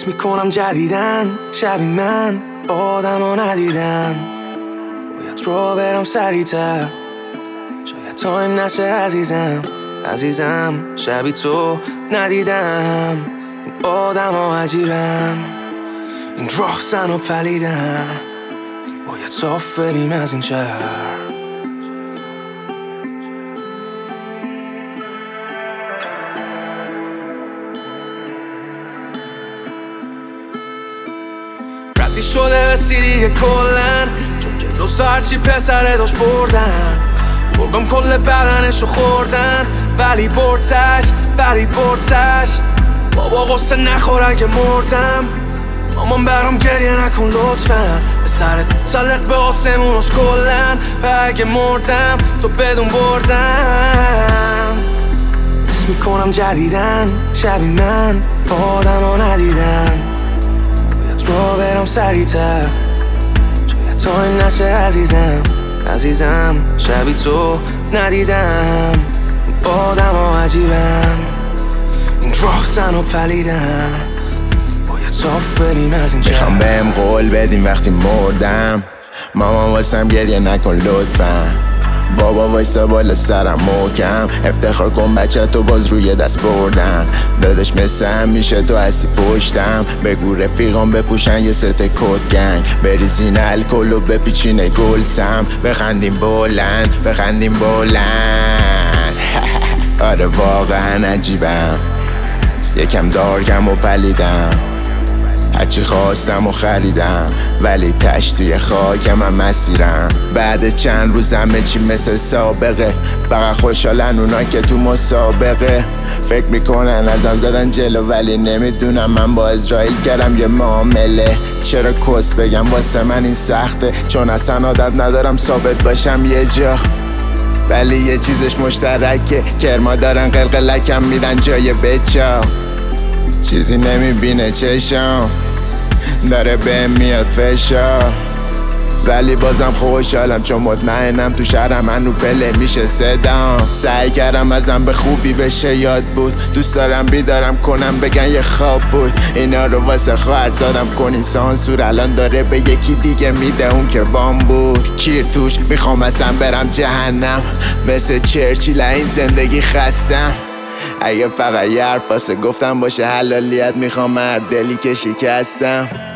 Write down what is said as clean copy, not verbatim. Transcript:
حس میکنم جدیدن شبیه من آدم ها ندیدن. باید رو برم سریعتر شاید تایم نشه عزیزم شبیه تو ندیدم. این آدم ها عجیبن این راهزن و پلیدن. باید صاف بریم از این شهر. ردی شده رسیدی کلن چون جلوس هرچی پسره داشت بردن. برگم کل بدنشو خوردن ولی بردتش بابا غصه نخور اگه مردم. مامان برام گریه نکن لطفا به سرت تلق به آسمون از کلن. اگه مردم تو بدون بردم. حس میکنم جدیدن شبیه من آدم ها ندیدن. باید رو برم سریعتر شاید تایم نشه عزیزم شبیه تو ندیدم. آدم ها عجیبن این راهزن و پلیدن. باید صاف بریم از این میخوام بهم قول بدیم وقتی مردم. مامان واسم گریه نکن لطفا. بابا وایسا بالا سرم محکم. افتخار کن بچه تو باز روی دست بردن. دادش مثل همیشه تو هستی پشتم. بگو رفیقام بپوشن یه ست کت گنگ. بریزین الکل و بپیچین گلسم. بخندیم بلند آره واقعا عجیبم. یکم دارکم و پلیدم. هرچی خواستم و خریدم ولی تش توی خاکم من مسیرم. بعد چند روز همه چی مثل سابقه. فقط خوشحالن اونا که تو مسابقه. فکر میکنن ازم زدن جلو ولی نمیدونم من با اسرائیل کردم یه معامله. چرا کس بگم واسه من این سخته چون اصلا عادت ندارم ثابت باشم یه جا. ولی یه چیزش مشترکه کرما دارن قلقلکم میدن جای بچا. چیزی نمیبینه چشم داره بهم میاد فشار. ولی بازم خوشحالم چون مطمئنم تو شهرم هنو پله میشه صدام. سعی کردم ازم به خوبی بشه یاد بود. دوست دارم بیدارم کنم بگن یه خواب بود. اینا رو واسه خواهر زادم کنین سانسور. الان داره به یکی دیگه میده اون که بام بود. کیر توش میخوام اصلا برم جهنم. مثل چرچیل این زندگی خستم. اگه فقط یه حرف واسه گفتم باشه حلالیت میخوام مرد دلی که شکستم.